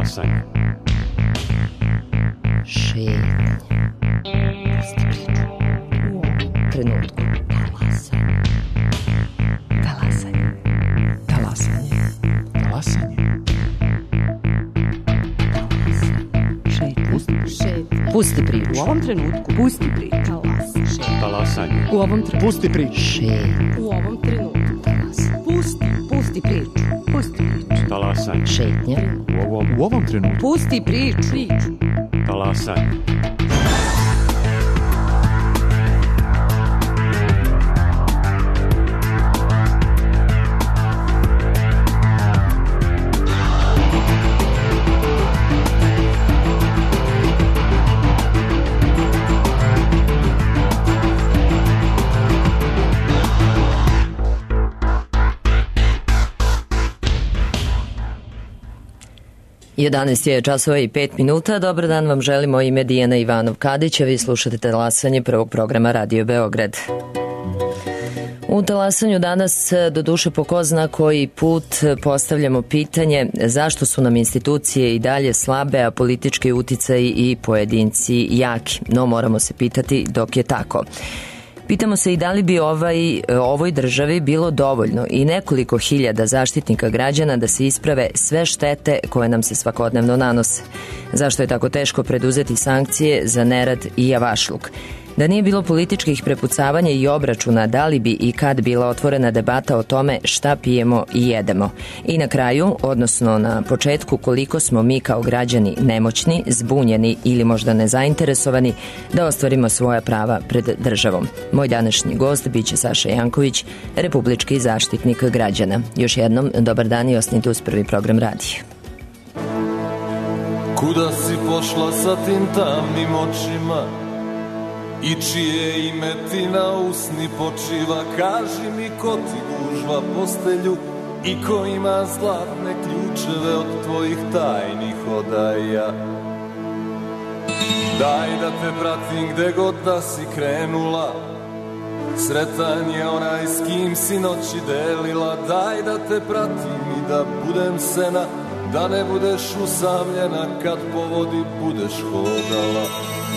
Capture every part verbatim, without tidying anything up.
Talasanje. Šetnje. Pusti priču. U ovom trenutku. Talasanje. Talasanje. Talasanje. Talasanje. Šetnje. Pusti priču. Šetnje. Pusti priču. U ovom trenutku. Pusti priču. Talasanje. Talasanje. U ovom trenutku. Pusti priču. Šetnje. U ovom trenutku. Talasanje. Pusti. Pusti priču. Pusti priču. Talasanje. Šetnje. U ovom, u ovom trenutku. Pusti priču. Priču. Talasanje. jedanaest je časova i pet minuta. Dobar dan vam želimo ime Dijana Ivanov-Kadića. Vi slušate Talasanje prvog programa Radio Beograd. U Talasanju danas, doduše po ko zna koji put, postavljamo pitanje zašto su nam institucije i dalje slabe, a politički uticaji i pojedinci jaki. No moramo se pitati dok je tako. Pitamo se i da li bi ovaj, ovoj državi bilo dovoljno i nekoliko hiljada zaštitnika građana da se isprave sve štete koje nam se svakodnevno nanose. Zašto je tako teško preduzeti sankcije za nerad i javašluk? Da nije bilo političkih prepucavanja i obračuna, da li bi i kad bila otvorena debata o tome šta pijemo i jedemo? I na kraju, odnosno na početku, koliko smo mi kao građani nemoćni, zbunjeni ili možda nezainteresovani da ostvarimo svoja prava pred državom. Moj današnji gost biće Saša Janković, republički zaštitnik građana. Još jednom, dobar dan i ostanite uz prvi program radija. Kuda si pošla sa tim tamnim očima? I čije ime ti na usni počiva? Kaži mi ko ti gužva postelju i ko ima zlatne ključeve od tvojih tajnih odaja. Daj da te pratim gde god da si krenula, sretan je onaj s kim si noći delila. Daj da te pratim i da budem sena, da ne budeš usamljena kad po vodi budeš hodala.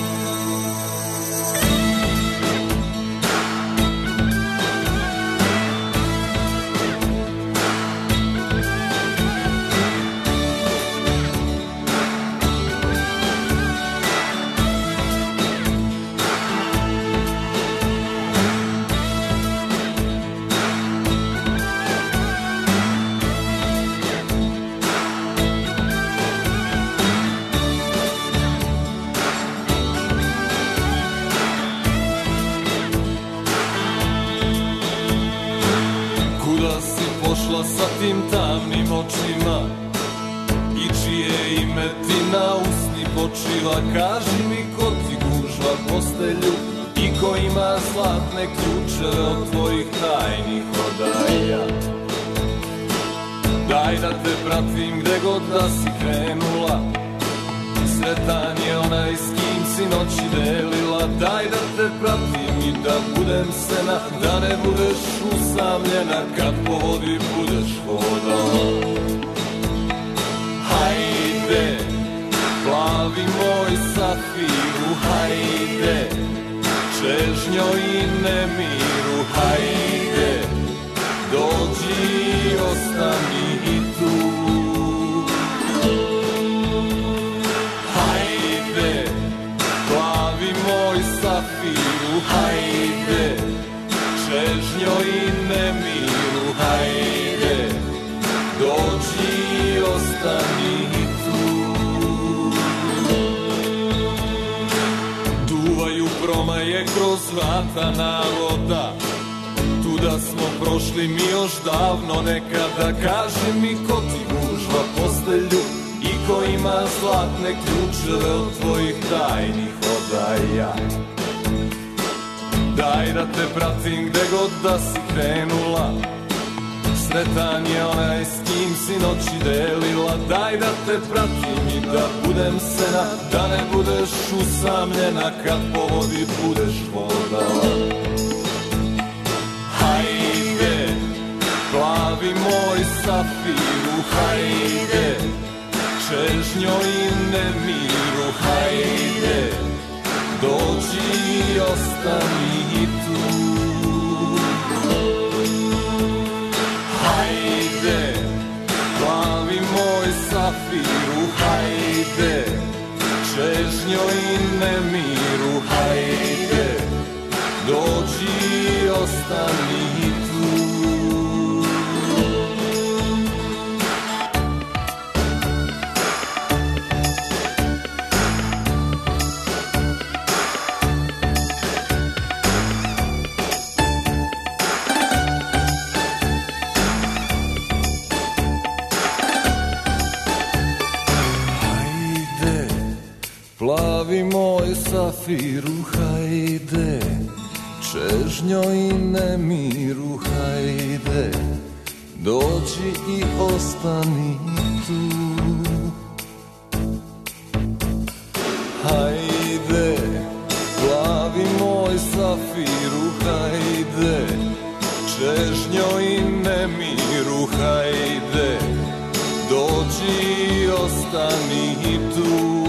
Sa tim tamnim očima i čije ime ti na usni počiva? Kaži mi ko ti gužva postelju i ko ima zlatne ključeve od tvojih tajnih odaja. Daj da te pratim gde god da si krenula, sretan je onaj s kim si noći delila. Daj da te pratim i da budem sena, da ne budeš usamljena kad po vodi budeš hodala. Hajde, plavi moj safiru, hajde, čežnjo i nemiru, hajde, dođi i ostani i tu. Hajde, plavi moj safiru, hajde, čežnjo i nemiru, hajde, dođi i ostani tu. Duvaju promaje kroz vrata naroda, tuda smo prošli mi još davno nekada. Kaži mi ko ti gužva postelju i ko ima zlatne ključeve od tvojih tajnih odaja. Daj da te pratim gde god da si krenula, sretan je onaj s kim si noći delila. Daj da te pratim i da budem sena, da ne budeš usamljena kad po vodi budeš hodala. Hajde, plavi moj safiru, hajde, čežnjo i nemiru, hajde, dođi i ostani tu. Hajde, plavi moj safiru, hajde, čežnjo i nemiru, hajde, dođi i ostani tu. Plavi moj safiru, hajde, čežnjo i nemiru, hajde, dođi i ostani tu. Hajde, plavi moj safiru, hajde, čežnjo i nemiru, hajde, dođi i ostani tu.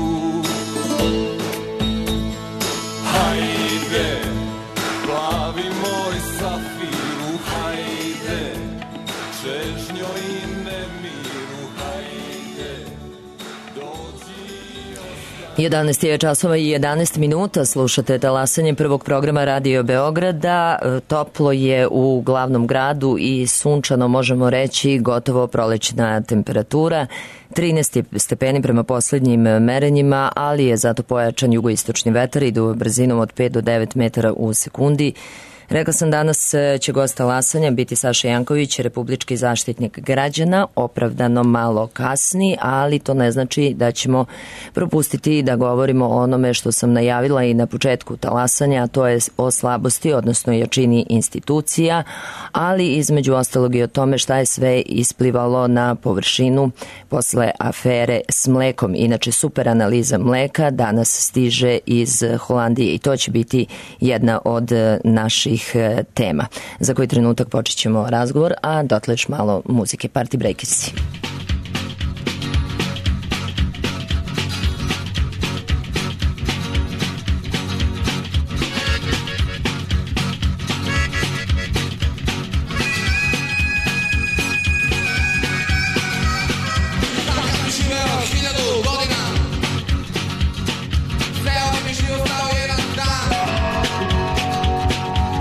Hajde, plavi moj safiru, hajde, čežnjo i nemiru, hajde, dođi i ostani. jedanaest je časova i jedanaest minuta, slušate talasanje prvog programa Radio Beograda. Toplo je u glavnom gradu i sunčano, možemo reći, gotovo prolećna temperatura. trinaest stepeni prema poslednjim merenjima, ali je zato pojačan jugoistočni vetar, idu brzinom od pet do devet metara u sekundi. Rekla sam, danas će gost talasanja biti Saša Janković, republički zaštitnik građana, opravdano malo kasni, ali to ne znači da ćemo propustiti da govorimo o onome što sam najavila i na početku talasanja, a to je o slabosti, odnosno jačini institucija, ali između ostalog i o tome šta je sve isplivalo na površinu posle afere s mlekom. Inače, super analiza mleka danas stiže iz Holandije i to će biti jedna od naših tema. Za koji trenutak počet ćemo razgovor, a dotle još malo muzike. Party Breakersi.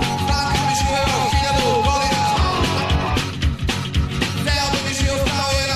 Power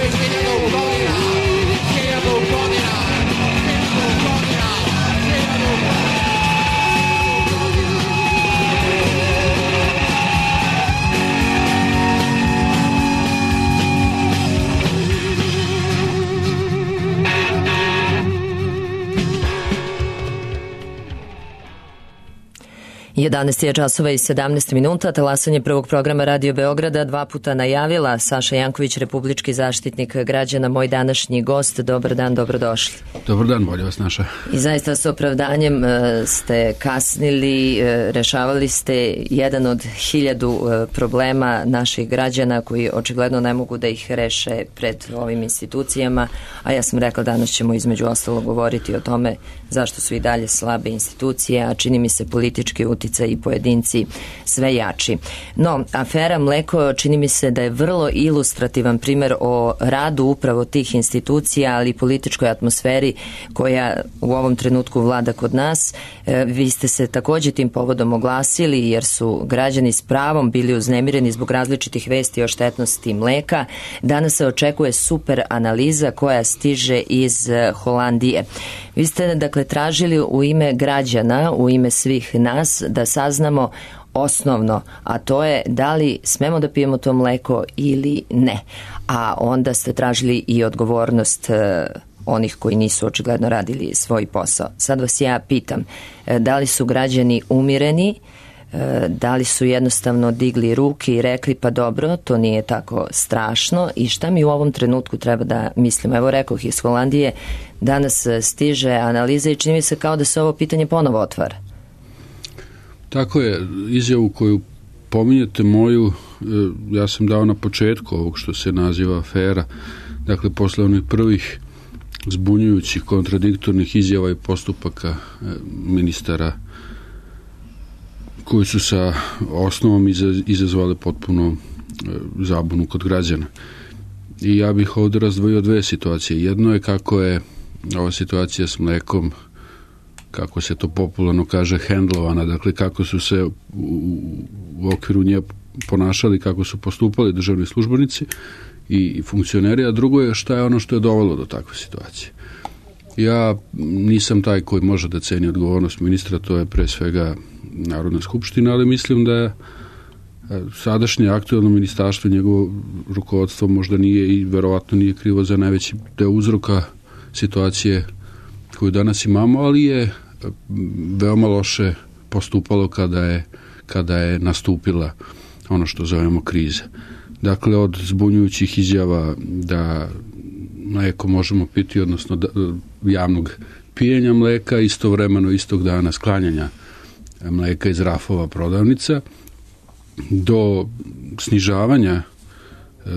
jedanaest je časova i sedamnaest minuta, talasanje prvog programa Radio Beograda dva puta najavila Saša Janković, republički zaštitnik građana, moj današnji gost. Dobar dan, dobrodošli. Dobar dan, bolje vas naša. I zaista s opravdanjem ste kasnili, rešavali ste jedan od hiljadu problema naših građana koji očigledno ne mogu da ih reše pred ovim institucijama, a ja sam rekla danas ćemo između ostalo govoriti o tome zašto su i dalje slabe institucije, a čini mi se politički uticaj i pojedinci sve jači. No, afera Mleko čini mi se da je vrlo ilustrativan primer o radu upravo tih institucija, ali i političkoj atmosferi koja u ovom trenutku vlada kod nas. E, vi ste se takođe tim povodom oglasili jer su građani s pravom bili uznemireni zbog različitih vesti o štetnosti mleka. Danas se očekuje super analiza koja stiže iz Holandije. Vi ste dakle tražili u ime građana, u ime svih nas da saznamo osnovno, a to je da li smemo da pijemo to mleko ili ne. A onda ste tražili i odgovornost e, onih koji nisu očigledno radili svoj posao. Sad vas ja pitam, e, da li su građani umireni, e, da li su jednostavno digli ruke i rekli pa dobro, to nije tako strašno i šta mi u ovom trenutku treba da mislimo? Evo rekoh iz Holandije, danas stiže analiza i čini mi se kao da se ovo pitanje ponovo otvara. Tako je, izjavu koju pominjete moju, ja sam dao na početku ovog što se naziva afera, dakle posle onih prvih zbunjujućih kontradiktornih izjava i postupaka ministara koji su sa osnovom izazvali potpuno zabunu kod građana. I ja bih ovdje razdvojio dve situacije. Jedno je kako je ova situacija s mlekom, kako se to popularno kaže, hendlovana, dakle kako su se u, u okviru nje ponašali, kako su postupali državni službenici i funkcioneri, a drugo je šta je ono što je dovelo do takve situacije. Ja nisam taj koji može da ceni odgovornost ministra, to je pre svega Narodna skupština, ali mislim da je sadašnje aktuelno ministarstvo i njegovo rukovodstvo možda nije i verovatno nije krivo za najveći deo uzroka situacije koju danas imamo, ali je veoma loše postupalo kada je, kada je nastupila ono što zovemo kriza. Dakle, od zbunjujućih izjava da mleko možemo piti, odnosno da, javnog pijenja mleka, istovremeno istog dana sklanjanja mleka iz rafova prodavnica, do snižavanja e,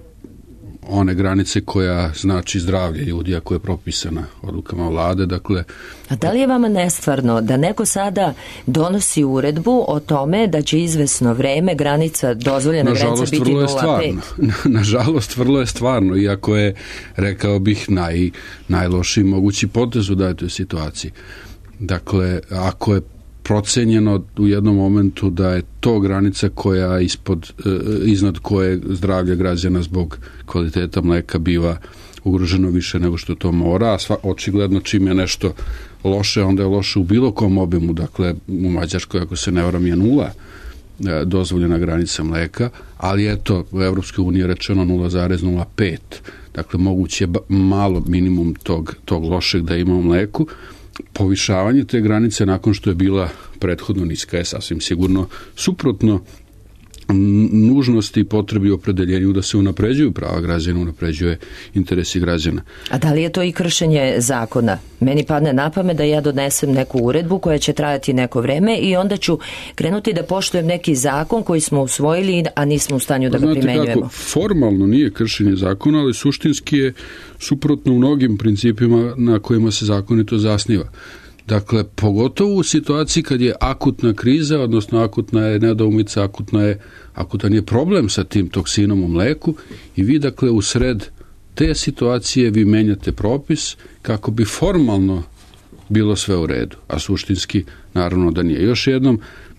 one granice koja znači zdravlje ljudi, ako je propisana odlukama vlade. Dakle, a da li je vama nestvarno da neko sada donosi uredbu o tome da će izvesno vreme granica, dozvoljena granica biti nula zarez pet? Nažalost, vrlo je stvarno, iako je, rekao bih, naj, najlošiji mogući potez u datoj situaciji. Dakle, ako je procenjeno u jednom momentu da je to granica koja ispod, iznad koje zdravlje građana zbog kvaliteta mleka biva ugroženo više nego što to mora, a sva, očigledno čim je nešto loše, onda je loše u bilo kom obimu, dakle u Mađarskoj, ako se ne varam, je nula dozvoljena granica mleka, ali eto, u Evropskoj uniji je rečeno nula zarez nula pet, dakle moguće je malo minimum tog, tog lošeg da ima u mleku. Povišavanje te granice nakon što je bila prethodno niska je sasvim sigurno suprotno nužnosti i potrebi opredeljenju da se unapređuju prava građana, unapređuje interesi građana. A da li je to i kršenje zakona? Meni padne na pamet da ja donesem neku uredbu koja će trajati neko vreme i onda ću krenuti da poštujem neki zakon koji smo usvojili, a nismo u stanju da ga Znate primenjujemo. Kako, formalno nije kršenje zakona, ali suštinski je suprotno mnogim principima na kojima se zakonito zasniva. Dakle, pogotovo u situaciji kad je akutna kriza, odnosno akutna je nedoumica, akutna je, akutan je problem sa tim toksinom u mleku i vi, dakle, u sred te situacije vi menjate propis kako bi formalno bilo sve u redu, a suštinski naravno da nije. Još jednom,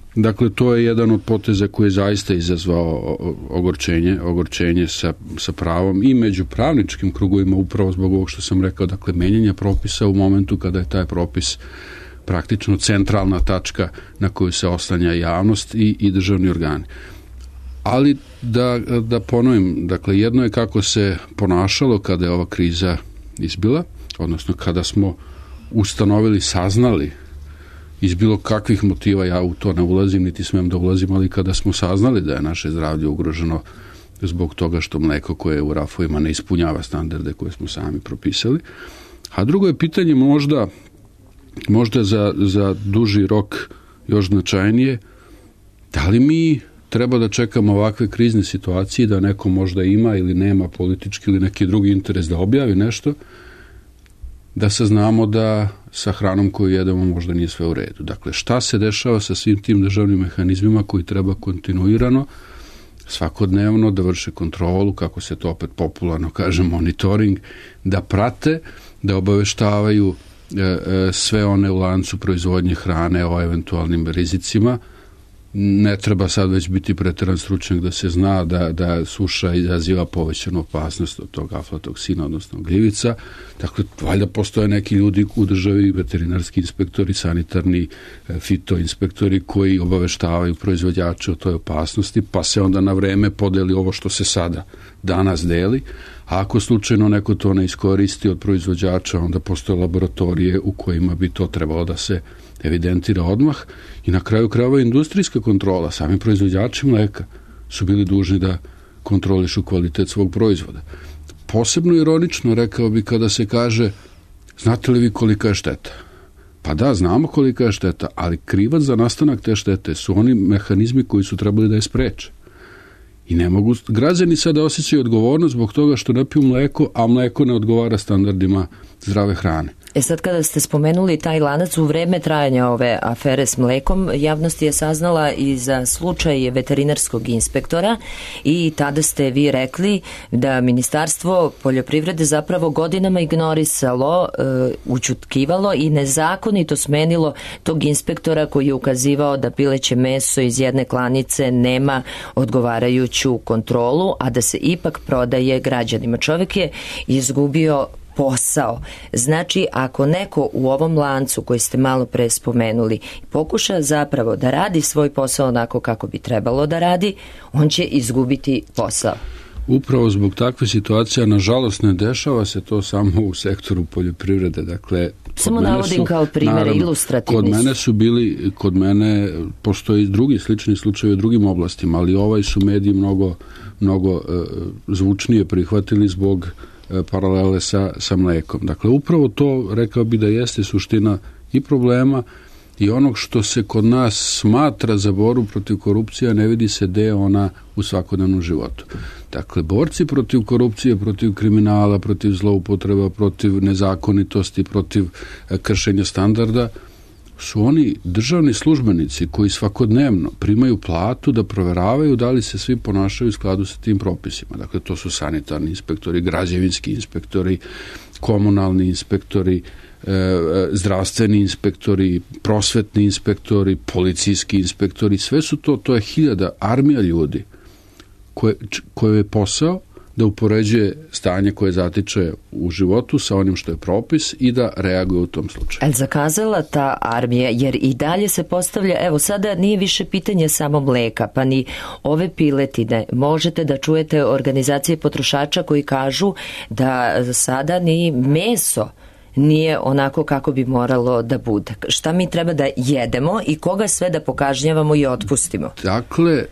Dakle, to je jedan od poteza koji je zaista izazvao ogorčenje, ogorčenje sa, sa pravom i među pravničkim krugovima, upravo zbog ovog što sam rekao, dakle, menjanja propisa u momentu kada je taj propis praktično centralna tačka na koju se oslanja javnost i, i državni organi. Ali da, da ponovim, dakle, jedno je kako se ponašalo kada je ova kriza izbila, odnosno kada smo ustanovili, saznali iz bilo kakvih motiva, ja u to ne ulazim, niti smem da ulazim, ali kada smo saznali da je naše zdravlje ugroženo zbog toga što mleko koje je u rafovima ne ispunjava standarde koje smo sami propisali. A drugo je pitanje možda, možda za, za duži rok još značajnije, da li mi treba da čekamo ovakve krizne situacije da neko možda ima ili nema politički ili neki drugi interes da objavi nešto, da saznamo da sa hranom koju jedemo možda nije sve u redu. Dakle, šta se dešava sa svim tim državnim mehanizmima koji treba kontinuirano, svakodnevno da vrše kontrolu, kako se to opet popularno kaže, monitoring, da prate, da obaveštavaju e, e, sve one u lancu proizvodnje hrane o eventualnim rizicima. Ne treba sad već biti preteran stručnjak da se zna da, da suša izaziva povećanu opasnost od tog aflatoksina, odnosno gljivica. Dakle, valjda postoje neki ljudi u državi, veterinarski inspektori, sanitarni, fitoinspektori koji obaveštavaju proizvođače o toj opasnosti, pa se onda na vreme podeli ovo što se sada danas deli. A ako slučajno neko to ne iskoristi od proizvođača, onda postoje laboratorije u kojima bi to trebalo da se evidentira odmah i na kraju krajeva industrijska kontrola, sami proizvođači mleka su bili dužni da kontrolišu kvalitet svog proizvoda. Posebno ironično, rekao bi, kada se kaže, znate li vi kolika je šteta? Pa da, znamo kolika je šteta, ali krivac za nastanak te štete su oni mehanizmi koji su trebali da je spreče. I ne mogu građani sada osjećaju odgovornost zbog toga što ne piju mleko, a mleko ne odgovara standardima zdrave hrane. E sad kada ste spomenuli taj lanac, u vreme trajanja ove afere s mlekom, javnost je saznala i za slučaj veterinarskog inspektora i tada ste vi rekli da Ministarstvo poljoprivrede zapravo godinama ignorisalo, e, ućutkivalo i nezakonito smenilo tog inspektora koji je ukazivao da pileće meso iz jedne klanice nema odgovarajuću kontrolu, a da se ipak prodaje građanima. Čovjek je izgubio posao. Znači, ako neko u ovom lancu koji ste malo pre spomenuli pokuša zapravo da radi svoj posao onako kako bi trebalo da radi, on će izgubiti posao. Upravo zbog takve situacije, nažalost, ne dešava se to samo u sektoru poljoprivrede. Dakle, samo navodim su, kao primjere, ilustrativni. Kod mene su bili, kod mene postoji drugi slični slučajevi u drugim oblastima, ali ovaj su mediji mnogo, mnogo uh, zvučnije prihvatili zbog paralele sa, sa mlekom. Dakle, upravo to, rekao bi da jeste suština i problema i onog što se kod nas smatra za borbu protiv korupcije, ne vidi se gde je ona u svakodnevnom životu. Dakle, borci protiv korupcije, protiv kriminala, protiv zloupotreba, protiv nezakonitosti, protiv kršenja standarda, su oni državni službenici koji svakodnevno primaju platu da proveravaju da li se svi ponašaju u skladu sa tim propisima. Dakle, to su sanitarni inspektori, građevinski inspektori, komunalni inspektori, zdravstveni inspektori, prosvetni inspektori, policijski inspektori, sve su to, to je hiljada, armija ljudi koje, koje je posao da upoređuje stanje koje zatiče u životu sa onim što je propis i da reaguje u tom slučaju. Ali zakazala ta armija, jer i dalje se postavlja, evo sada nije više pitanje samo mleka, pa ni ove piletine. Možete da čujete organizacije potrošača koji kažu da sada ni meso nije onako kako bi moralo da bude. Šta mi treba da jedemo i koga sve da pokažnjavamo i otpustimo? Dakle,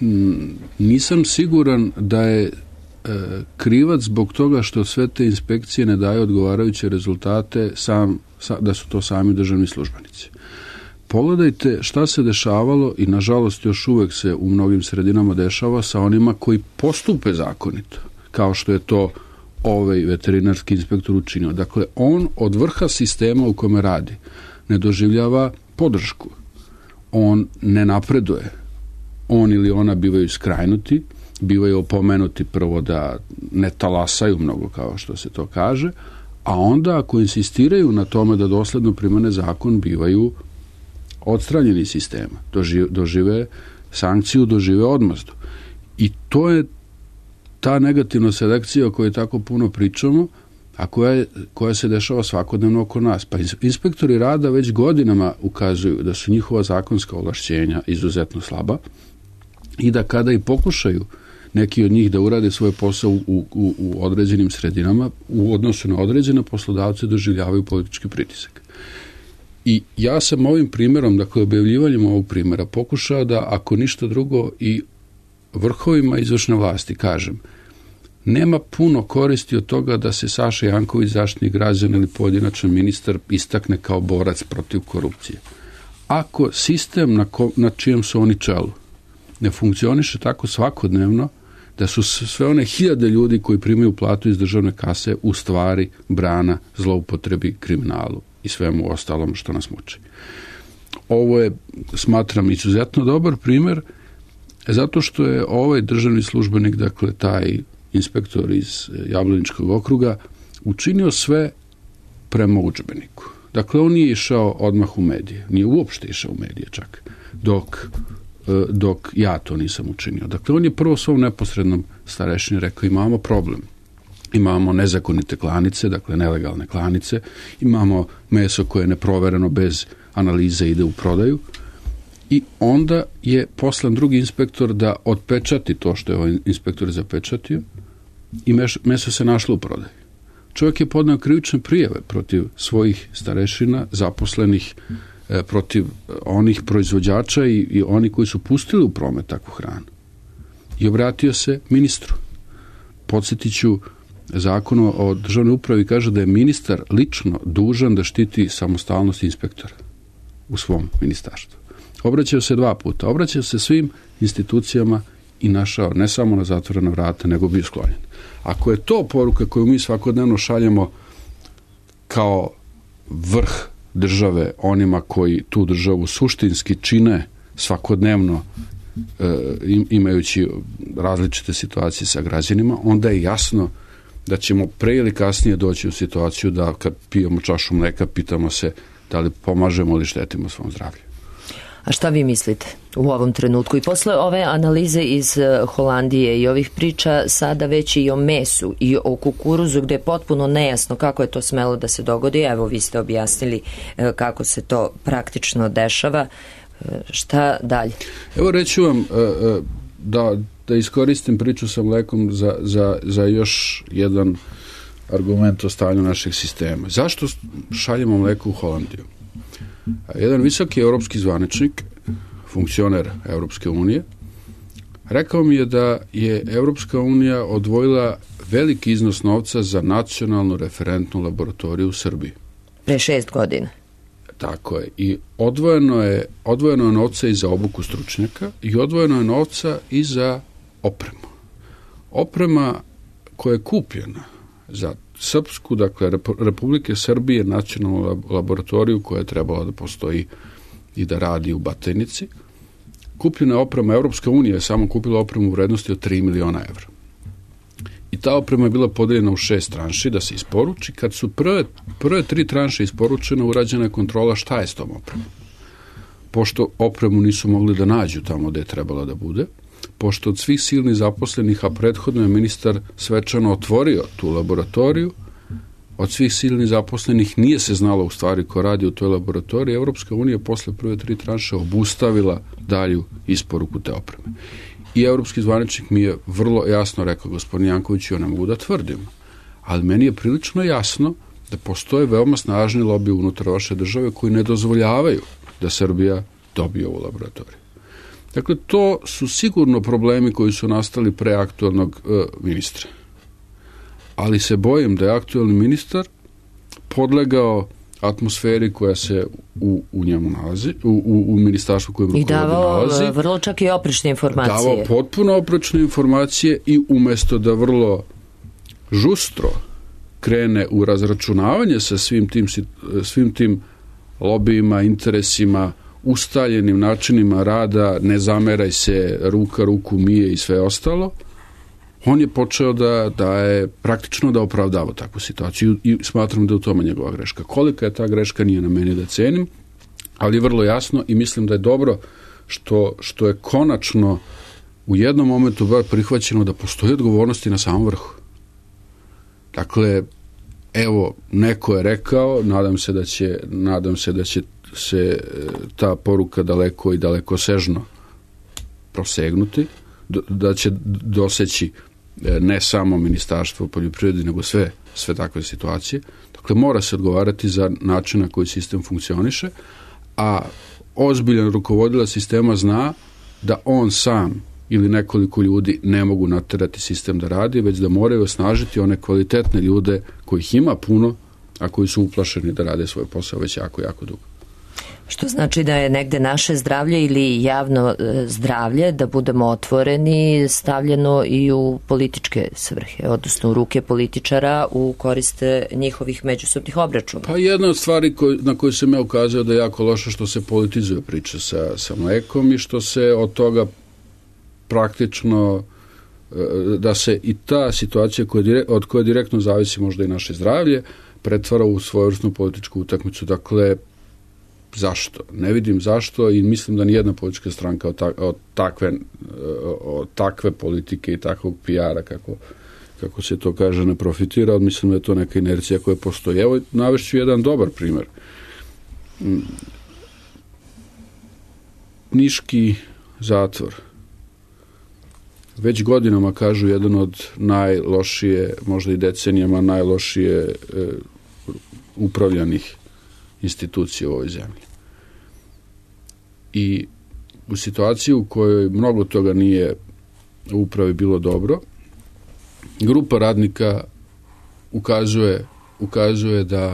nisam siguran da je krivac zbog toga što sve te inspekcije ne daju odgovarajuće rezultate, sam, da su to sami državni službenici. Pogledajte šta se dešavalo i nažalost još uvek se u mnogim sredinama dešava sa onima koji postupe zakonito, kao što je to ovaj veterinarski inspektor učinio. Dakle, on od vrha sistema u kome radi ne doživljava podršku. On ne napreduje. On ili ona bivaju skrajnuti, bivaju opomenuti prvo da ne talasaju mnogo, kao što se to kaže, a onda ako insistiraju na tome da dosledno primene zakon, bivaju odstranjeni iz sistema, dožive, dožive sankciju, dožive odmazdu. I to je ta negativna selekcija o kojoj tako puno pričamo, a koja, je, koja se dešava svakodnevno oko nas. Pa inspektori rada već godinama ukazuju da su njihova zakonska ovlašćenja izuzetno slaba i da kada i pokušaju neki od njih da urade svoj posao u, u, u određenim sredinama, u odnosu na određene poslodavce doživljavaju politički pritisak. I ja sam ovim primjerom, dakle objavljivanjem ovog primjera, pokušao da, ako ništa drugo, i vrhovima izvršne vlasti kažem, nema puno koristi od toga da se Saša Janković, Zaštitnik građana ili pojedinačan ministar istakne kao borac protiv korupcije. Ako sistem na, ko, na čijem su oni čelu ne funkcioniše tako svakodnevno, da su sve one hiljade ljudi koji primaju platu iz državne kase u stvari brana zloupotrebi, kriminalu i svemu ostalom što nas muči. Ovo je, smatram, izuzetno dobar primjer, zato što je ovaj državni službenik, dakle taj inspektor iz Jablaničkog okruga, učinio sve prema udžbeniku. Dakle, on nije išao odmah u medije, nije uopšte išao u medije čak, dok, dok ja to nisam učinio. Dakle, on je prvo svom neposrednom starešini rekao, imamo problem. Imamo nezakonite klanice, dakle nelegalne klanice, imamo meso koje je neprovereno bez analize ide u prodaju i onda je poslan drugi inspektor da otpečati to što je ovaj inspektor zapečatio i meso se našlo u prodaju. Čovjek je podneo krivične prijave protiv svojih starešina, zaposlenih, e, protiv onih proizvođača i, i oni koji su pustili u promet takvu hranu. I obratio se ministru. Podsjetit ću, Zakon o državnoj upravi kaže da je ministar lično dužan da štiti samostalnost inspektora u svom ministarstvu. Obraćao se dva puta. Obraćao se svim institucijama i našao ne samo na zatvorena vrata, nego bio sklonjen. Ako je to poruka koju mi svakodnevno šaljemo kao vrh države onima koji tu državu suštinski čine svakodnevno, e, imajući različite situacije sa građanima, onda je jasno da ćemo pre ili kasnije doći u situaciju da kad pijemo čašu mleka pitamo se da li pomažemo ili štetimo svom zdravlju. A šta vi mislite u ovom trenutku? I posle ove analize iz Holandije i ovih priča sada već i o mesu i o kukuruzu gde je potpuno nejasno kako je to smelo da se dogodi. Evo, vi ste objasnili kako se to praktično dešava. Šta dalje? Evo reću vam da, da iskoristim priču sa mlekom za, za, za još jedan argument o stanju našeg sistema. Zašto šaljemo mleko u Holandiju? Jedan visoki europski zvaničnik, funkcioner Europske unije, rekao mi je da je Europska unija odvojila veliki iznos novca za nacionalnu referentnu laboratoriju u Srbiji. Pre šest godina. Tako je. I odvojeno je, odvojeno je novca i za obuku stručnjaka i odvojeno je novca i za opremu. Oprema koja je kupljena za srpsku, dakle Republike Srbije, nacionalnu laboratoriju koja je trebala da postoji i da radi u Batajnici, kupljena je oprema, Europska unija je samo kupila opremu u vrednosti od tri miliona evra. I ta oprema je bila podeljena u šest tranši da se isporuči. Kad su prve, prve tri tranše isporučene, urađena je kontrola šta je s tom opremom. Pošto opremu nisu mogli da nađu tamo gde je trebala da bude, pošto od svih silnih zaposlenih, a prethodno je ministar svečano otvorio tu laboratoriju, od svih silnih zaposlenih nije se znalo u stvari ko radi u toj laboratoriji, Evropska unija posle prve tri tranše obustavila dalju isporuku te opreme. I evropski zvaničnik mi je vrlo jasno rekao, gospodin Janković, ja ne mogu da tvrdim, ali meni je prilično jasno da postoje veoma snažni lobi unutar vaše države koji ne dozvoljavaju da Srbija dobije ovu laboratoriju. Dakle, to su sigurno problemi koji su nastali pre aktualnog e, ministra. Ali se bojim da je aktualni ministar podlegao atmosferi koja se u, u njemu nalazi, u, u, u ministarstvu kojem i davao nalazi, vrlo čak i oprečne informacije. Davao potpuno oprečne informacije i umesto da vrlo žustro krene u razračunavanje sa svim tim, svim tim lobijima, interesima, ustaljenim načinima rada, ne zameraj se, ruka ruku mije i sve ostalo, on je počeo da, da je praktično da opravdava takvu situaciju i smatram da je u tome njegova greška. Kolika je ta greška nije na meni da cenim, ali vrlo jasno i mislim da je dobro što, što je konačno u jednom momentu bar prihvaćeno da postoji odgovornosti na samom vrhu. Dakle, evo, neko je rekao, nadam se da će, nadam se da će se ta poruka daleko i daleko sežno prosegnuti, da će doseći ne samo Ministarstvo poljoprivrede, nego sve, sve takve situacije. Dakle, mora se odgovarati za način na koji sistem funkcioniše, a ozbiljan rukovodilac sistema zna da on sam ili nekoliko ljudi ne mogu naterati sistem da radi, već da moraju osnažiti one kvalitetne ljude kojih ima puno, a koji su uplašeni da rade svoj posao već jako, jako dugo. Što znači da je negde naše zdravlje ili javno zdravlje, da budemo otvoreni, stavljeno i u političke svrhe, odnosno u ruke političara u koriste njihovih međusobnih obračuna. Pa jedna od stvari koj, na koju sam ja ukazao da je jako loše što se politizuje priča sa, sa mlekom i što se od toga praktično, da se i ta situacija koja, od koje direktno zavisi možda i naše zdravlje, pretvara u svojevrsnu političku utakmicu. Dakle, zašto? Ne vidim zašto i mislim da nijedna politička stranka od, ta, od, takve, od takve politike i takvog P R-a, kako, kako se to kaže, ne profitira. Mislim da je to neka inercija koja postoji. Evo, navešću jedan dobar primjer. Niški zatvor. Već godinama kažu jedan od najlošije, možda i decenijama najlošije e, upravljanih institucija u ovoj zemlji. I u situaciji u kojoj mnogo toga nije u upravi bilo dobro, grupa radnika ukazuje, ukazuje da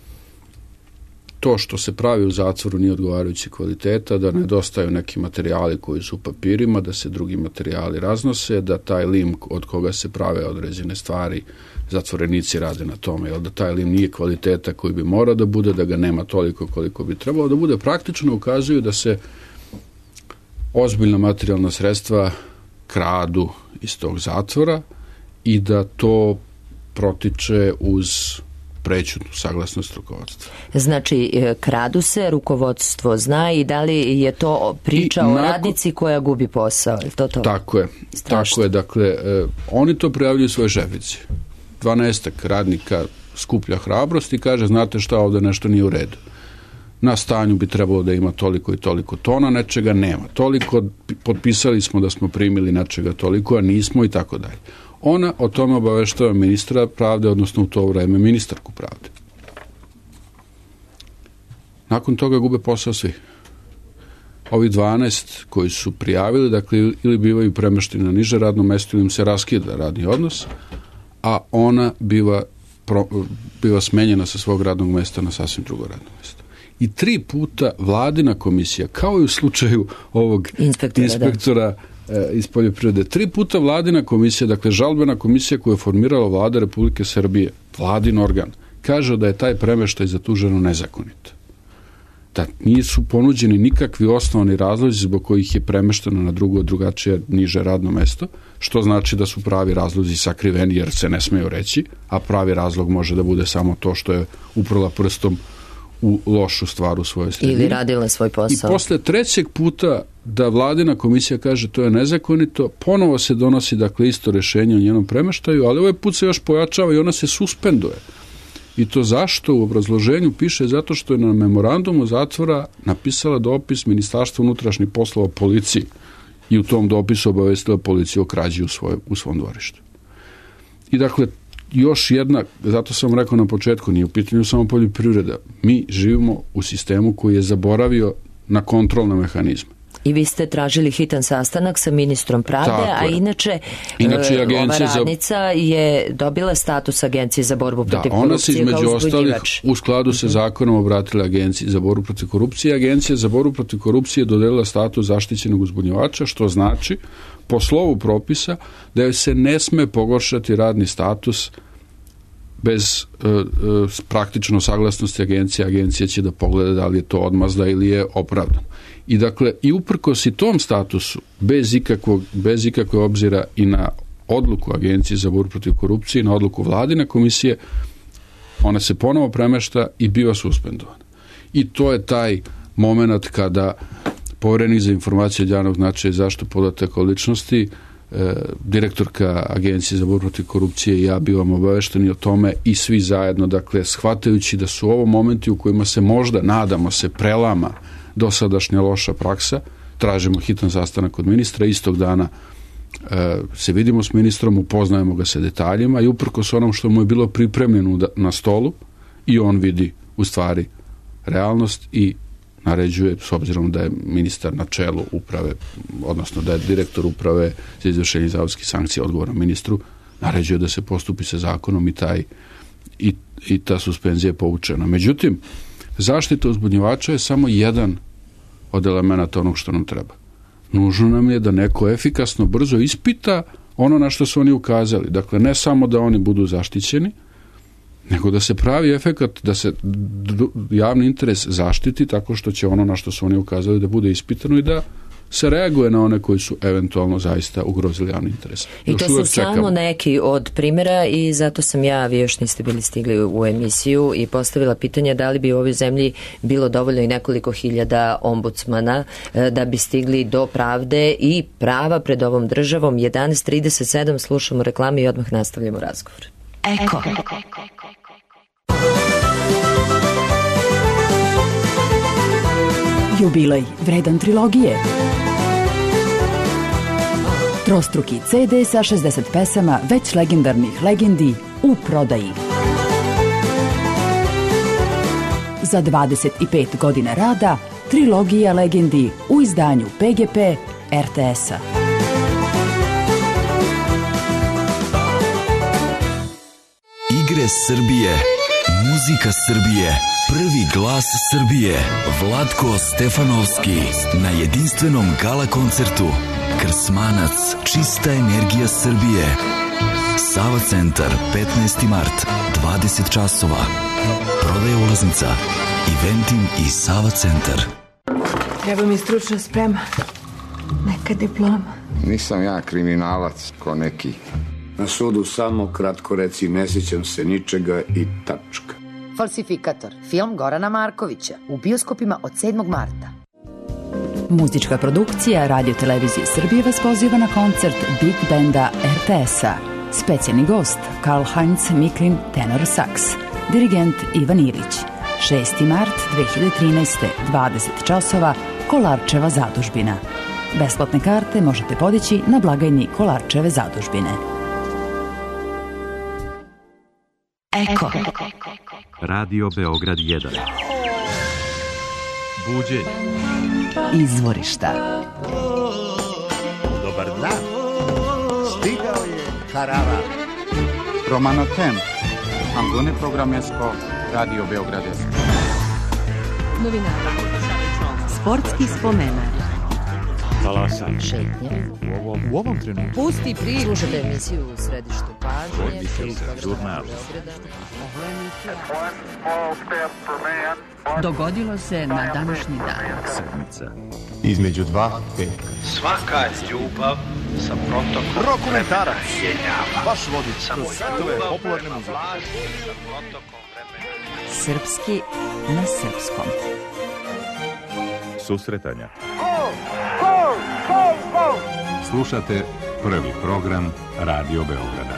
to što se pravi u zatvoru nije odgovarajući kvaliteta, da nedostaju neki materijali koji su u papirima, da se drugi materijali raznose, da taj lim od koga se prave određene stvari, zatvorenici rade na tome, jer da taj lim nije kvaliteta koji bi morao da bude, da ga nema toliko koliko bi trebalo da bude. Praktično ukazuju da se ozbiljna materijalna sredstva kradu iz tog zatvora i da to protiče uz prećutnu saglasnost rukovodstva. Znači, kradu se, rukovodstvo zna i da li je to priča I o nakon, radnici koja gubi posao? Je to to? Tako je. Strašno. Tako je. Dakle, eh, oni to prijavljuju svoje šefici. Dvanaestak radnika skuplja hrabrost i kaže, znate šta, ovde nešto nije u redu. Na stanju bi trebalo da ima toliko i toliko tona, nečega nema. Toliko, potpisali smo da smo primili nečega toliko, a nismo i tako dalje. Ona o tome obaveštava ministra pravde, odnosno u to vreme ministarku pravde. Nakon toga gube posao svi. Ovi dvanaest koji su prijavili, dakle, ili bivaju premešteni na niže radno mesto ili im se raskida radni odnos, a ona biva, pro, biva smenjena sa svog radnog mesta na sasvim drugo radno mesto. I tri puta vladina komisija, kao i u slučaju ovog inspektora, inspektora iz poljoprivrede. Tri puta vladina komisija, dakle žalbena komisija koju je formirala vlada Republike Srbije, vladin organ, kaže da je taj premeštaj za tuženo nezakonit. Da nisu ponuđeni nikakvi osnovni razlozi zbog kojih je premešteno na drugo, drugačije, niže radno mesto, što znači da su pravi razlozi sakriveni jer se ne smeju reći, a pravi razlog može da bude samo to što je uprla prstom u lošu stvar u svojoj sredini. Ili radila svoj posao. I posle trećeg puta da vladina komisija kaže to je nezakonito, ponovo se donosi, dakle, isto rešenje o njenom premeštaju, ali ovaj put se još pojačava i ona se suspenduje. I to zašto? U obrazloženju piše zato što je na memorandumu zatvora napisala dopis Ministarstva unutrašnjih poslova policiji i u tom dopisu obavestila policiju o krađi u, svoje, u svom dvorištu. I dakle, još jedna, zato sam rekao na početku, nije u pitanju samo poljoprivreda. Mi živimo u sistemu koji je zaboravio na kontrolne mehanizme. I vi ste tražili hitan sastanak sa ministrom pravde, a inače, inače ova radnica za... je dobila status Agencije za borbu protiv da, korupcije kao uzbuđivač. Da, ona se između ostalih u skladu sa zakonom obratila Agenciji za borbu protiv korupcije. Agencija za borbu protiv korupcije dodelila status zaštićenog uzbunjivača, što znači po slovu propisa da joj se ne sme pogoršati radni status bez e, e, praktično saglasnosti agencije. Agencija će da pogleda da li je to odmazda ili je opravdano. I dakle, i uprkos i tom statusu, bez ikakvog, bez ikakve obzira i na odluku Agencije za borbu protiv korupcije i na odluku vladine komisije, ona se ponovo premešta i biva suspendovana. I to je taj moment kada Poverenik za informacije od javnog značaja i zaštitu podataka o ličnosti, e, direktorka Agencije za borbu protiv korupcije i ja bivamo obavešteni o tome i svi zajedno, dakle, shvatajući da su ovo momenti u kojima se možda, nadamo se, prelama dosadašnja loša praksa, tražimo hitan sastanak kod ministra, istog dana e, se vidimo s ministrom, upoznajemo ga sa detaljima i uprkos onom što mu je bilo pripremljeno na stolu i on vidi u stvari realnost i naređuje, s obzirom da je ministar na čelu uprave, odnosno da je direktor uprave za izvršenje zavodskih sankcija odgovoran ministru, naređuje da se postupi sa zakonom i taj i, i ta suspenzija je povučena. Međutim, zaštita uzbunjivača je samo jedan od elemenata onog što nam treba. Nužno nam je da neko efikasno, brzo ispita ono na što su oni ukazali. Dakle, ne samo da oni budu zaštićeni, nego da se pravi efekat, da se javni interes zaštiti tako što će ono na što su oni ukazali da bude ispitano i da se reaguje na one koji su eventualno zaista ugrozili javni interes. I to su samo neki od primjera i zato sam ja, vi još niste bili stigli u emisiju i postavila pitanje da li bi u ovoj zemlji bilo dovoljno i nekoliko hiljada ombudsmana da bi stigli do pravde i prava pred ovom državom. jedanaest trideset sedam slušamo reklame i odmah nastavljamo razgovor. Eko. Jubilej vredan trilogije. Trostruki ce de sa šezdeset pesama već legendarnih legendi u prodaji. Za dvadeset pet godina rada trilogija legendi u izdanju pe ge pe er te es-a. Igre Srbije, muzika Srbije, prvi glas Srbije, Vlatko Stefanovski na jedinstvenom gala koncertu Krsmanac, čista energija Srbije. Sava centar, petnaesti mart, dvadeset časova. Prodaja ulaznica, Eventim i Sava centar. Treba mi stručna sprema, neka diploma. Nisam ja kriminalac ko neki. Na sudu samo kratko reci ne sjećam se ničega i tačka. Falsifikator, film Gorana Markovića, u bioskopima od sedmog marta. Muzička produkcija Radio Televizije Srbije vas poziva na koncert Big Banda er te es-a. Specijalni gost Karl-Heinz Miklin, tenor saks. Dirigent Ivan Ilić. šesti mart dve hiljade trinaeste. dvadeset časova, Kolarčeva zadužbina. Besplatne karte možete podići na blagajni Kolarčeve zadužbine. Eko. Radio Beograd jedan. Buđenje. Izvorišta. Dobar dan. Stigao je Harara. Romano Temp. Angone programesko Radio Beograd. Novinara. Sportski spomenar. Talasanje. Šetnje. U ovom, u ovom trenutku. Pusti priču. Slušate emisiju U središtu pažnje. Žurnal. Dogodilo se na današnji dan. Sedmica. Između dva petka. Svaka ljubav sa protokom Rokomentarac. vremena. Vaš vodič Samo kroz svetove ljubav popularne prema muzike. vlasti sa protokom vremena. Srpski na srpskom. Susretanja. Slušate prvi program Radio Beograda.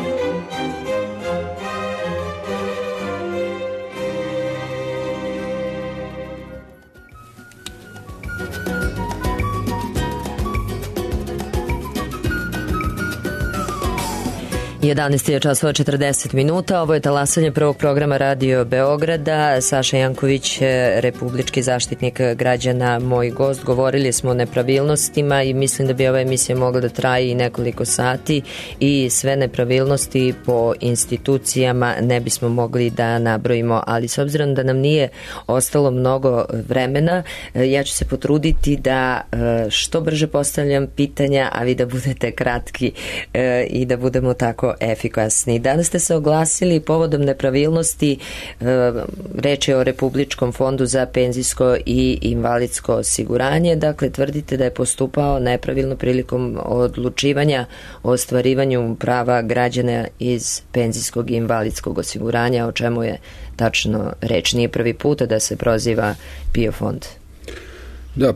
jedanaest je časova četrdeset minuta, ovo je talasanje prvog programa Radio Beograda. Saša Janković, republički zaštitnik građana, moj gost. Govorili smo o nepravilnostima i mislim da bi ova emisija mogla da traje i nekoliko sati i sve nepravilnosti po institucijama ne bismo mogli da nabrojimo, ali s obzirom da nam nije ostalo mnogo vremena, ja ću se potruditi da što brže postavljam pitanja, a vi da budete kratki i da budemo tako efikasni. Danas ste se oglasili povodom nepravilnosti, reč je o Republičkom fondu za penzijsko i invalidsko osiguranje. Dakle, tvrdite da je postupao nepravilno prilikom odlučivanja o ostvarivanju prava građana iz penzijskog i invalidskog osiguranja, o čemu je tačno reč. Nije prvi put da se proziva PIO fond. Da,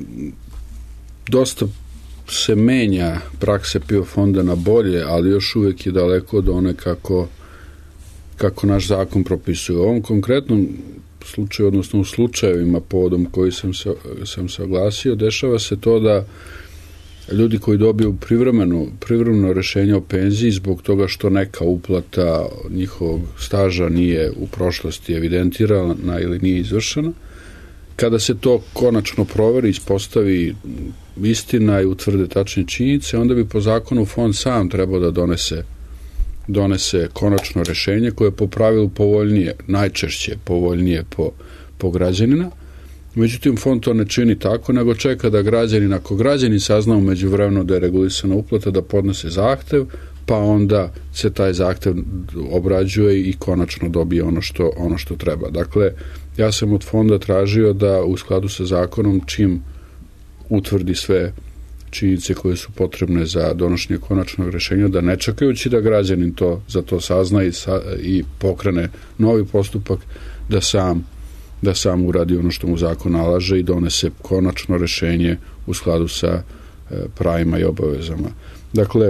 dosta se menja prakse PIO fonda na bolje, ali još uvijek je daleko od one kako, kako naš zakon propisuje. U ovom konkretnom slučaju, odnosno u slučajevima povodom koji sam se, sam se oglasio, dešava se to da ljudi koji dobiju privremeno, privremeno rešenje o penziji zbog toga što neka uplata njihovog staža nije u prošlosti evidentirana ili nije izvršena, kada se to konačno proveri, ispostavi istina i utvrde tačne činjenice, onda bi po zakonu fond sam trebao da donese donese konačno rešenje koje je po pravilu povoljnije, najčešće povoljnije po, po građanina. Međutim, fond to ne čini tako, nego čeka da građanin, ako građanin sazna umeđu vremenu da je regulisana uplata, da podnese zahtev, pa onda se taj zahtev obrađuje i konačno dobije ono što, ono što treba. Dakle, ja sam od fonda tražio da u skladu sa zakonom, čim utvrdi sve činjenice koje su potrebne za donošenje konačnog rešenja, da ne čekajući da građanin to za to sazna i, sa, i pokrene novi postupak, da sam da sam uradi ono što mu zakon nalaže i donese konačno rešenje u skladu sa e, pravima i obavezama. Dakle,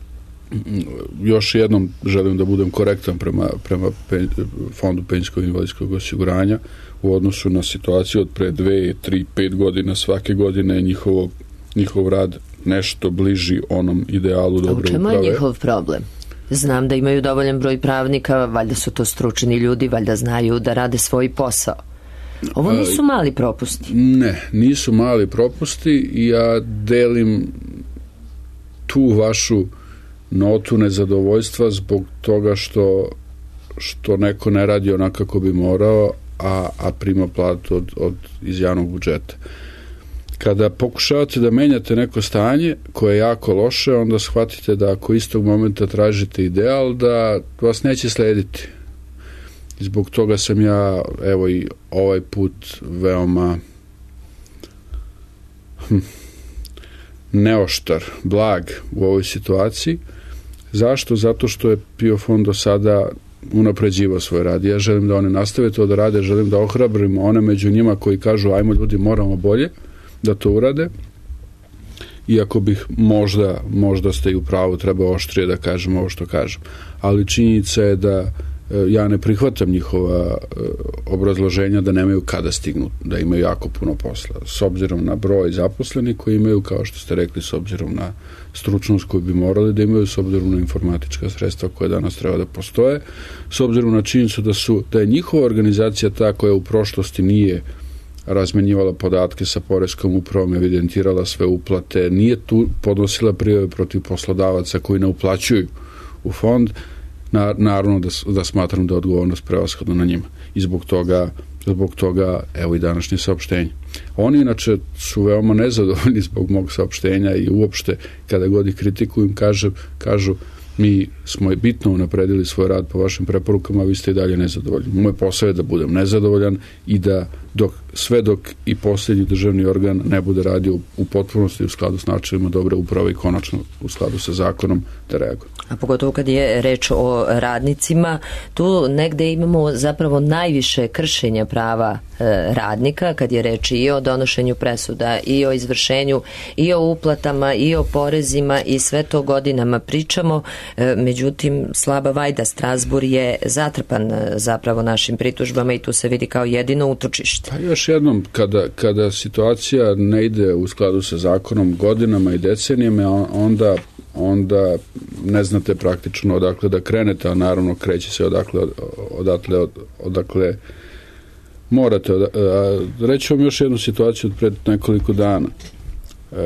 još jednom želim da budem korektan prema, prema pen, fondu penzijskog i invalidskog osiguranja u odnosu na situaciju od pre dve, tri, pet godina. Svake godine je njihovo, njihov rad nešto bliži onom idealu dobre uprave. A u čemu je njihov problem? Znam da imaju dovoljan broj pravnika, valjda su to stručni ljudi, valjda znaju da rade svoj posao. Ovo nisu mali propusti. Ne, nisu mali propusti i ja delim tu vašu notu nezadovoljstva zbog toga što, što neko ne radi onako kako bi morao, a, a prima platu od, od, iz javnog budžeta. Kada pokušavate da menjate neko stanje koje je jako loše, onda shvatite da ako istog momenta tražite ideal, da vas neće slediti. I zbog toga sam ja, evo i ovaj put, veoma hm, neoštar, blag u ovoj situaciji. Zašto? Zato što je PIO fond do sada unapređivao svoj rad. Ja želim da one nastave to da rade, želim da ohrabrimo one među njima koji kažu ajmo ljudi, moramo bolje, da to urade. Iako bih možda, možda ste i u pravu, treba oštrije da kažem ovo što kažem. Ali činjenica je da ja ne prihvatam njihova obrazloženja da nemaju kada stignu, da imaju jako puno posla. S obzirom na broj zaposlenih koji imaju, kao što ste rekli, s obzirom na stručnost koju bi morali da imaju, s obzirom na informatička sredstva koje danas treba da postoje, s obzirom na činjenicu da, su, da je njihova organizacija ta koja u prošlosti nije razmenjivala podatke sa poreskom upravom, evidentirala sve uplate, nije tu podnosila prijave protiv poslodavaca koji ne uplaćuju u fond, Na, naravno da, da smatram da je odgovornost prevashodno na njima. I zbog toga, zbog toga evo i današnje saopštenje. Oni inače su veoma nezadovoljni zbog mog saopštenja i uopšte kada god ih kritikujem kažu, kažu mi smo bitno unapredili svoj rad po vašim preporukama, a vi ste i dalje nezadovoljni. Moj posao je da budem nezadovoljan i da dok, sve dok i posljednji državni organ ne bude radio u, u potpunosti u skladu s načelima dobre uprave i konačno u skladu sa zakonom da reaguje. A pogotovo kad je reč o radnicima, tu negde imamo zapravo najviše kršenja prava e, radnika, kad je reč i o donošenju presuda, i o izvršenju, i o uplatama, i o porezima, i sve to godinama pričamo. E, međutim, slaba vajda, Strazbur je zatrpan e, zapravo našim pritužbama i tu se vidi kao jedino utočište. Pa još jednom, kada, kada situacija ne ide u skladu sa zakonom godinama i decenijama, onda onda ne znate praktično odakle da krenete, a naravno kreće se odakle, odatle, od, odakle morate. Od, a, reći vam još jednu situaciju od pred nekoliko dana. E,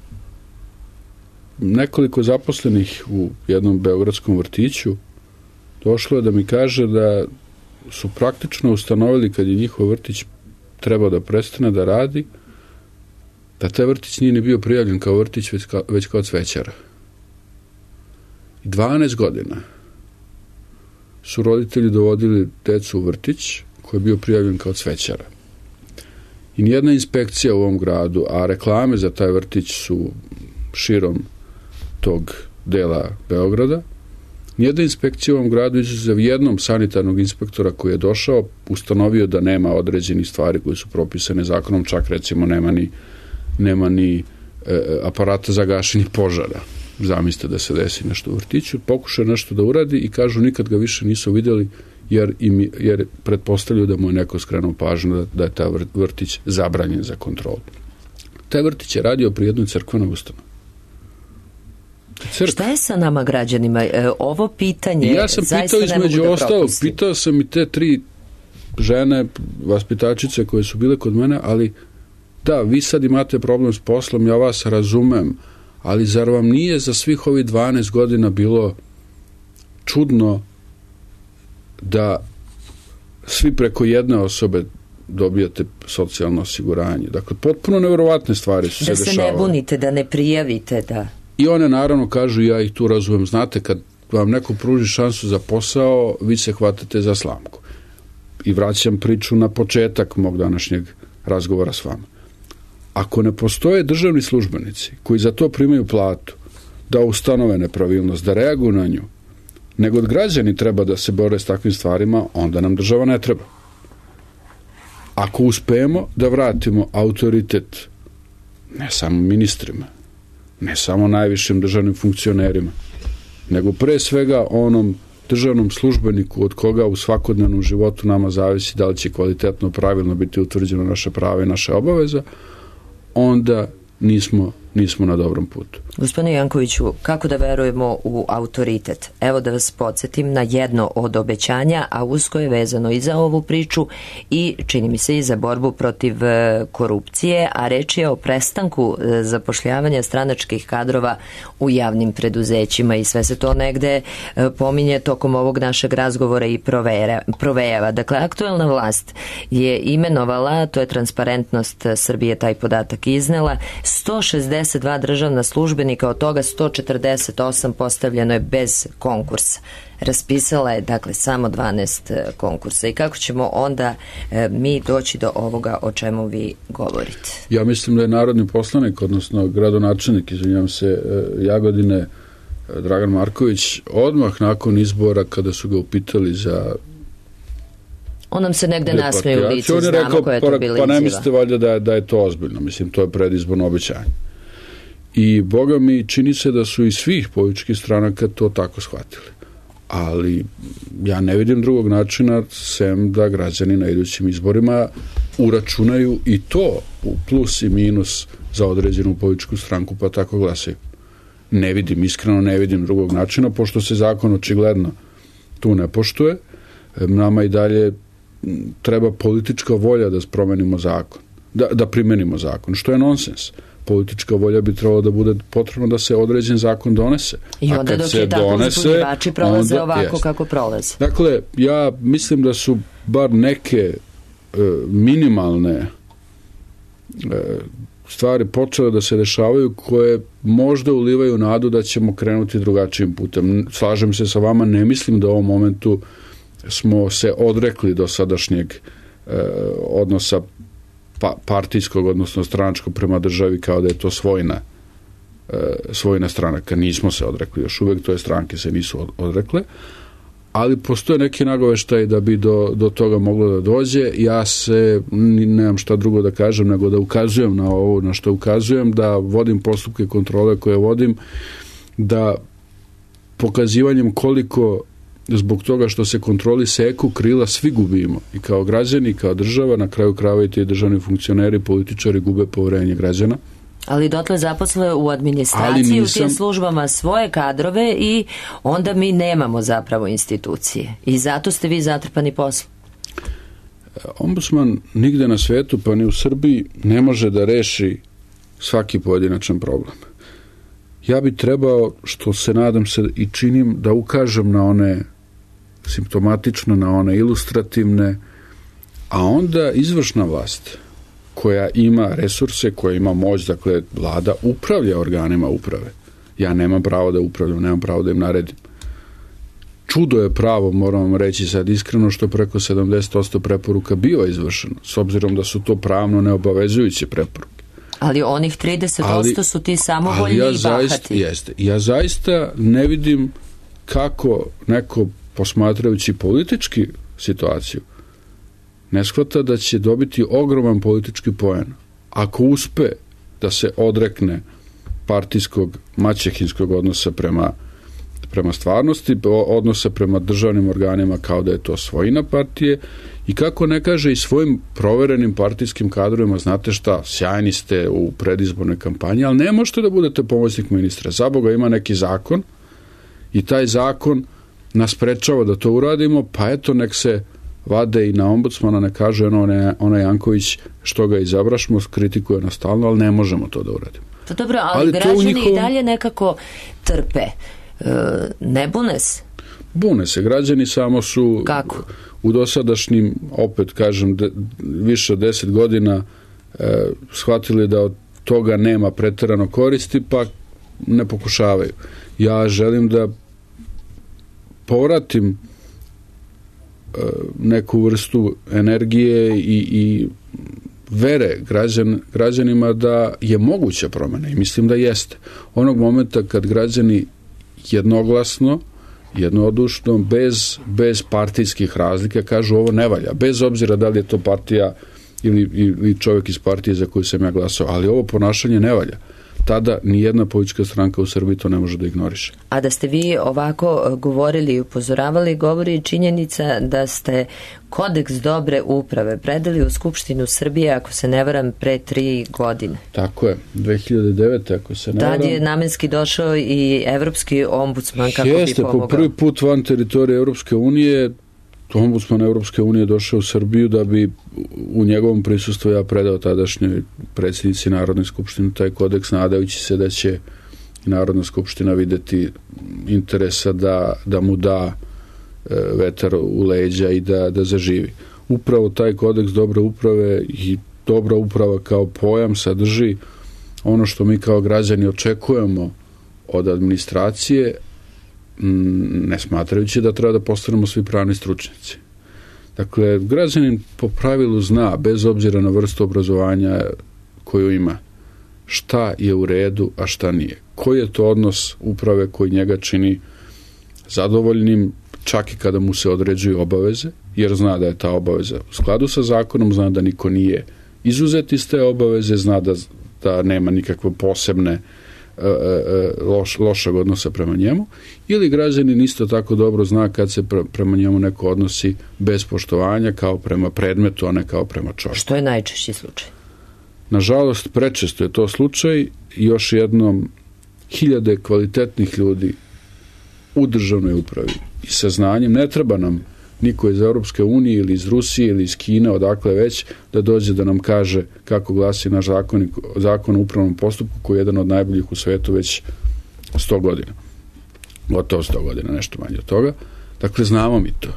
nekoliko zaposlenih u jednom beogradskom vrtiću došlo je da mi kaže da su praktično ustanovili kad je njihov vrtić trebao da prestane da radi, da taj vrtić nije ni bio prijavljen kao vrtić, već kao, već kao cvećara. dvanaest godina su roditelji dovodili decu u vrtić koji je bio prijavljen kao cvećara. I nijedna inspekcija u ovom gradu, a reklame za taj vrtić su širom tog dela Beograda, Nijedna inspekcija u ovom gradu, izuzev jednom sanitarnog inspektora koji je došao, ustanovio da nema određenih stvari koje su propisane zakonom, čak recimo nema ni, nema ni e, aparata za gašenje požara. Zamislite da se desi nešto u vrtiću, pokušaju nešto da uradi i kažu nikad ga više nisu vidjeli jer, im, jer pretpostavljaju da mu je neko skrenuo pažnju da, da je ta vrtić zabranjen za kontrolu. Taj vrtić je radio pri jednoj crkvenoj ustanovi. Šta je sa nama građanima? E, ovo pitanje ja sam pitao između ostalog, pitao sam i te tri žene, vaspitačice koje su bile kod mene, ali da, vi sad imate problem s poslom, ja vas razumem, ali zar vam nije za svih ovih dvanaest godina bilo čudno da svi preko jedne osobe dobijate socijalno osiguranje? Dakle, potpuno nevjerovatne stvari su se dešavale. Da se ne bunite, da ne prijavite, da... I one naravno kažu, ja ih tu razumem, znate, kad vam neko pruži šansu za posao, vi se hvatate za slamku. I vraćam priču na početak mog današnjeg razgovora s vama. Ako ne postoje državni službenici koji za to primaju platu, da ustanove nepravilnost, da reaguju na nju, nego od građani treba da se bore s takvim stvarima, onda nam država ne treba. Ako uspijemo da vratimo autoritet ne samo ministrima, ne samo najvišim državnim funkcionerima, nego pre svega onom državnom službeniku od koga u svakodnevnom životu nama zavisi da li će kvalitetno, pravilno biti utvrđeno naše prava i naše obaveza, onda nismo, nismo na dobrom putu. Gospodine Jankoviću, kako da verujemo u autoritet? Evo da vas podsjetim na jedno od obećanja, a usko je vezano i za ovu priču i čini mi se i za borbu protiv korupcije, a reč je o prestanku zapošljavanja stranačkih kadrova u javnim preduzećima i sve se to negde pominje tokom ovog našeg razgovora i provejava. Dakle, aktuelna vlast je imenovala, to je Transparentnost Srbije taj podatak iznela, sto šezdeset dva državna službenika, od toga sto četrdeset osam postavljeno je bez konkursa. Raspisala je, dakle, samo dvanaest konkursa. I kako ćemo onda e, mi doći do ovoga o čemu vi govorite? Ja mislim da je narodni poslanik, odnosno gradonačelnik, izvinjam se, Jagodine, Dragan Marković, odmah nakon izbora, kada su ga upitali za on nam se negde nasmeje u licu, znamo rekao, koja je to bila izjava. Pa ne mislite valjda da je, da je to ozbiljno, mislim, to je predizborno obećanje. I boga mi čini se da su iz svih političkih stranaka to tako shvatili. Ali ja ne vidim drugog načina sem da građani na idućim izborima uračunaju i to u plus i minus za određenu političku stranku, pa tako glasaju. Ne vidim, iskreno ne vidim drugog načina, pošto se zakon očigledno tu ne poštuje. Nama i dalje treba politička volja da promenimo zakon, da, da primenimo zakon, što je nonsens. Politička volja bi trebalo da bude potrebno da se određen zakon donese. I onda dok je tako uzbunjivači prolaze onda, ovako jest. Kako prolaze. Dakle, ja mislim da su bar neke e, minimalne e, stvari počele da se dešavaju koje možda ulivaju nadu da ćemo krenuti drugačijim putem. Slažem se sa vama, ne mislim da u ovom momentu smo se odrekli do sadašnjeg e, odnosa pa, partijskog, odnosno stranačkog prema državi kao da je to svojna, e, svojna stranaka. Nismo se odrekli još uvek, to je stranke se nisu odrekle, ali postoje neki nagoveštaj da bi do, do toga moglo da dođe. Ja se, nemam šta drugo da kažem, nego da ukazujem na ovo, na što ukazujem, da vodim postupke kontrole koje vodim, da pokazivanjem koliko zbog toga što se kontroli seku krila svi gubimo, i kao građani, i kao država, na kraju krajeva i ti državni funkcioneri, političari gube poverenje građana. Ali dotle zaposle u administraciji, nisam... u tim službama svoje kadrove i onda mi nemamo zapravo institucije. I zato ste vi zatrpani poslom. Ombudsman nigde na svetu, pa ni u Srbiji, ne može da reši svaki pojedinačan problem. Ja bi trebao, što se nadam se i činim, da ukažem na one simptomatično, na one ilustrativne, a onda izvršna vlast koja ima resurse, koja ima moć, dakle vlada upravlja organima uprave. Ja nemam pravo da upravljam, nemam pravo da im naredim. Čudo je pravo, moram vam reći sad iskreno, što preko sedamdeset posto preporuka biva izvršeno, s obzirom da su to pravno neobavezujuće preporuke. Ali onih trideset posto su ti samovoljni ja i bahati. Jeste, ja zaista ne vidim kako neko posmatrajući politički situaciju ne shvata da će dobiti ogroman politički poen ako uspe da se odrekne partijskog maćehinskog odnosa prema, prema stvarnosti, odnosa prema državnim organima kao da je to svojina partije i kako ne kaže i svojim proverenim partijskim kadrovima, znate šta, sjajni ste u predizbornoj kampanji, ali ne možete da budete pomoćnik ministra. Za Boga ima neki zakon i taj zakon nas sprečava da to uradimo, pa eto nek se vade i na ombudsmana, ne kaže ono, ono Janković što ga izabrašmo, kritikuje nas stalno, ali ne možemo to da uradimo. Pa dobro, ali, ali građani njihovom... i dalje nekako trpe. E, ne bune se? Bune se. Građani samo su Kako? u dosadašnjim, opet kažem, de, više od deset godina e, shvatili da od toga nema preterano koristi, pa ne pokušavaju. Ja želim da povratim e, neku vrstu energije i, i vere građan, građanima da je moguća promjena i mislim da jeste. Onog momenta kad građani jednoglasno, jednodušno, bez, bez partijskih razlika kažu ovo ne valja, bez obzira da li je to partija ili, ili čovjek iz partije za koju sam ja glasao, ali ovo ponašanje ne valja. Tada nijedna politička stranka u Srbiji to ne može da ignoriše. A da ste vi ovako govorili i upozoravali, govori činjenica da ste kodeks dobre uprave predali u Skupštinu Srbije, ako se ne varam, pre tri godine. Tako je, dve hiljade devete ako se ne varam. Tad je namenski došao i evropski ombudsman kako Jeste, bi pomogao. po prvi put van teritorije Evropske unije ombudsman Evropske unije došao u Srbiju da bi u njegovom prisustvu ja predao tadašnjoj predsjednici Narodne skupštine taj kodeks, nadajući se da će Narodna skupština videti interesa da, da mu da e, vetar u leđa i da, da zaživi. Upravo taj kodeks dobre uprave i dobra uprava kao pojam sadrži ono što mi kao građani očekujemo od administracije, ne smatrajući da treba da postanemo svi pravni stručnjaci. Dakle, građanin po pravilu zna, bez obzira na vrstu obrazovanja koju ima, šta je u redu, a šta nije. Koji je to odnos uprave koji njega čini zadovoljnim, čak i kada mu se određuju obaveze, jer zna da je ta obaveza u skladu sa zakonom, zna da niko nije izuzet iz te obaveze, zna da, da nema nikakve posebne Loš, lošeg odnosa prema njemu, ili građanin isto tako dobro zna kad se pre, prema njemu neko odnosi bez poštovanja kao prema predmetu, a ne kao prema čovjeku. Što je najčešći slučaj? Nažalost, prečesto je to slučaj. Još jednom, hiljade kvalitetnih ljudi u državnoj upravi i sa znanjem, ne treba nam niko iz Europske unije ili iz Rusije ili iz Kine, odakle već, da dođe da nam kaže kako glasi naš zakon, zakon o upravnom postupku koji je jedan od najboljih u svetu već sto godina. Gotovo sto godina, nešto manje od toga. Dakle, znamo mi to.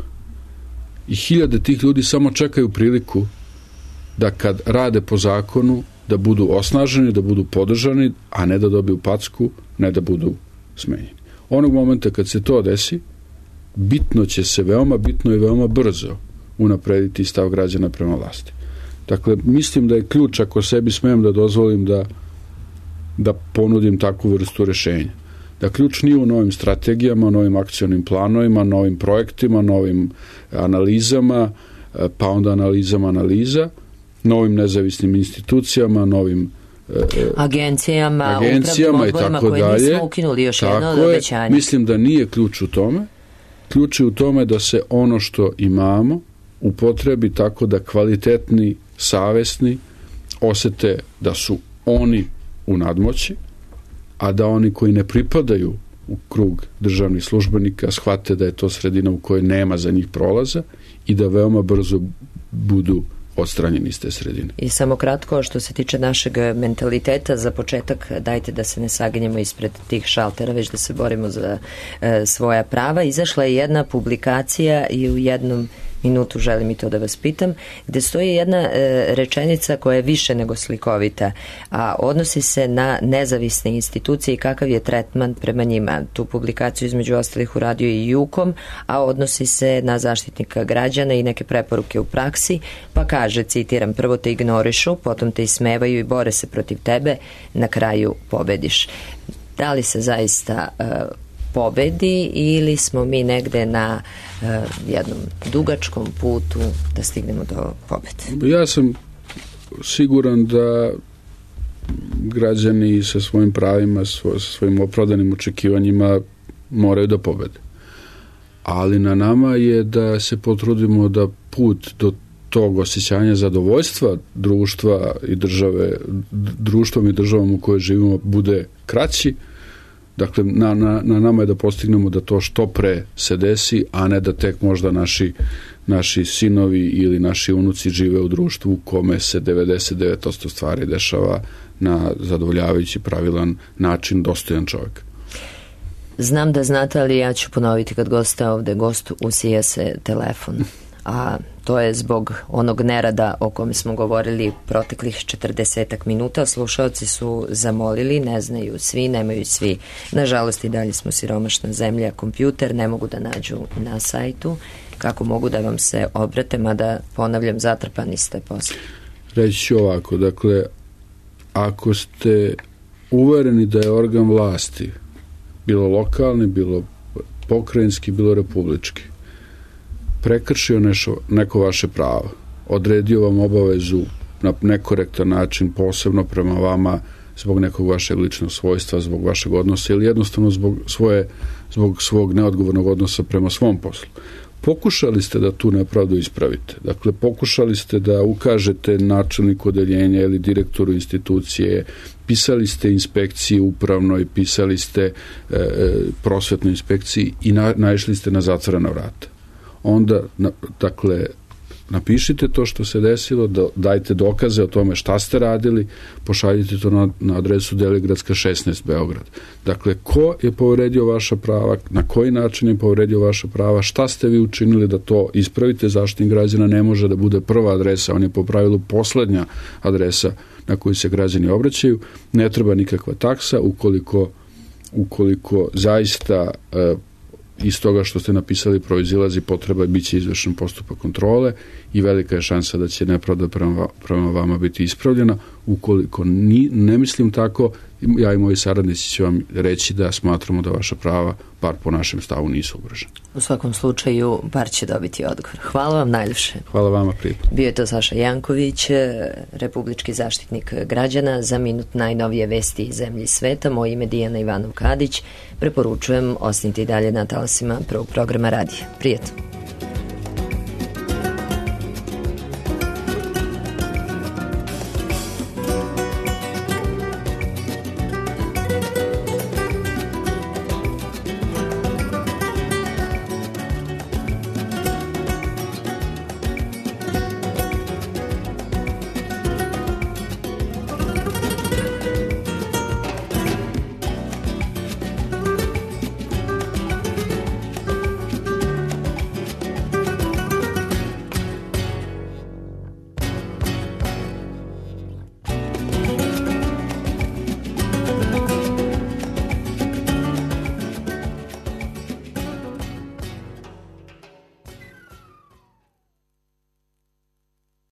I hiljade tih ljudi samo čekaju priliku da kad rade po zakonu, da budu osnaženi, da budu podržani, a ne da dobiju packu, ne da budu smenjeni. Onog momenta kad se to desi, bitno će se veoma bitno i veoma brzo unaprediti stav građana prema vlasti. Dakle, mislim da je ključ, ako sebi smem da dozvolim da, da ponudim takvu vrstu rešenja. Da ključ nije u novim strategijama, novim akcionim planovima, novim projektima, novim analizama, pa onda analizama analiza, novim nezavisnim institucijama, novim agencijama, agencijama i tako koje dalje. Nismo ukinuli još jedno od obećanja. Mislim da nije ključ u tome. Ključ je u tome da se ono što imamo upotrebi tako da kvalitetni, savesni osete da su oni u nadmoći, a da oni koji ne pripadaju u krug državnih službenika shvate da je to sredina u kojoj nema za njih prolaza i da veoma brzo budu odstranjeni iz te sredine. I samo kratko, što se tiče našeg mentaliteta, za početak dajte da se ne saginjemo ispred tih šaltera, već da se borimo za e, svoja prava. Izašla je jedna publikacija i u jednom minutu želim i to da vas pitam, gde stoji jedna e, rečenica koja je više nego slikovita, a odnosi se na nezavisne institucije i kakav je tretman prema njima. Tu publikaciju između ostalih uradio i Jukom, a odnosi se na Zaštitnika građana i neke preporuke u praksi, pa kaže, citiram, prvo te ignorišu, potom te ismevaju i bore se protiv tebe, na kraju pobediš. Da li se zaista e, pobedi ili smo mi negde na uh, jednom dugačkom putu da stignemo do pobede? Ja sam siguran da građani sa svojim pravima, sa svojim opravdanim očekivanjima moraju da pobede. Ali na nama je da se potrudimo da put do tog osjećanja zadovoljstva društva i države, društvom i državom u kojoj živimo bude kraći. Dakle, na, na, na nama je da postignemo da to što pre se desi, a ne da tek možda naši, naši sinovi ili naši unuci žive u društvu u kome se devedeset devet posto stvari dešava na zadovoljavajući, pravilan način, dostojan čovjek. Znam da znate, ali ja ću ponoviti kad goste ovde, gostu usija se telefon. A to je zbog onog nerada o kome smo govorili proteklih četrdesetak minuta. Slušalci su zamolili, ne znaju svi, nemaju svi. Nažalost i dalje smo siromašna zemlja, kompjuter ne mogu da nađu na sajtu. Kako mogu da vam se obrate, mada ponavljam, zatrpani ste posle. Reći ću ovako, dakle, ako ste uvereni da je organ vlasti, bilo lokalni, bilo pokrajinski, bilo republički, prekršio nešo, neko vaše pravo, odredio vam obavezu na nekorektan način, posebno prema vama, zbog nekog vašeg ličnog svojstva, zbog vašeg odnosa ili jednostavno zbog, svoje, zbog svog neodgovornog odnosa prema svom poslu. Pokušali ste da tu nepravdu ispravite. Dakle, pokušali ste da ukažete načelniku odeljenja ili direktoru institucije, pisali ste inspekciji upravnoj, pisali ste e, prosvetnoj inspekciji i na, naišli ste na zatvorena vrata. Onda, na, dakle, napišite to što se desilo, da, dajte dokaze o tome šta ste radili, pošaljite to na, na adresu Deligradska šesnaest Beograd. Dakle, ko je povredio vaša prava, na koji način je povredio vaša prava, šta ste vi učinili da to ispravite. Zaštitnik građana ne može da bude prva adresa, on je po pravilu poslednja adresa na koju se građani obraćaju. Ne treba nikakva taksa ukoliko, ukoliko zaista e, iz toga što ste napisali proizilazi potreba, bit će izvršen postupak kontrole i velika je šansa da će nepravda prema, prema vama biti ispravljena. Ukoliko ni, ne mislim tako, ja i moji saradnici će vam reći da smatramo da vaša prava, bar po našem stavu, nisu ugrožena. U svakom slučaju, bar će dobiti odgovor. Hvala vam najljepše. Hvala vama, prijatno. Bio je to Saša Janković, republički zaštitnik građana, za minut najnovije vesti iz zemlje i sveta. Moje ime Dijana Ivanov Kadić. Preporučujem, ostanite i dalje na talasima prvog programa radija. Prijatno.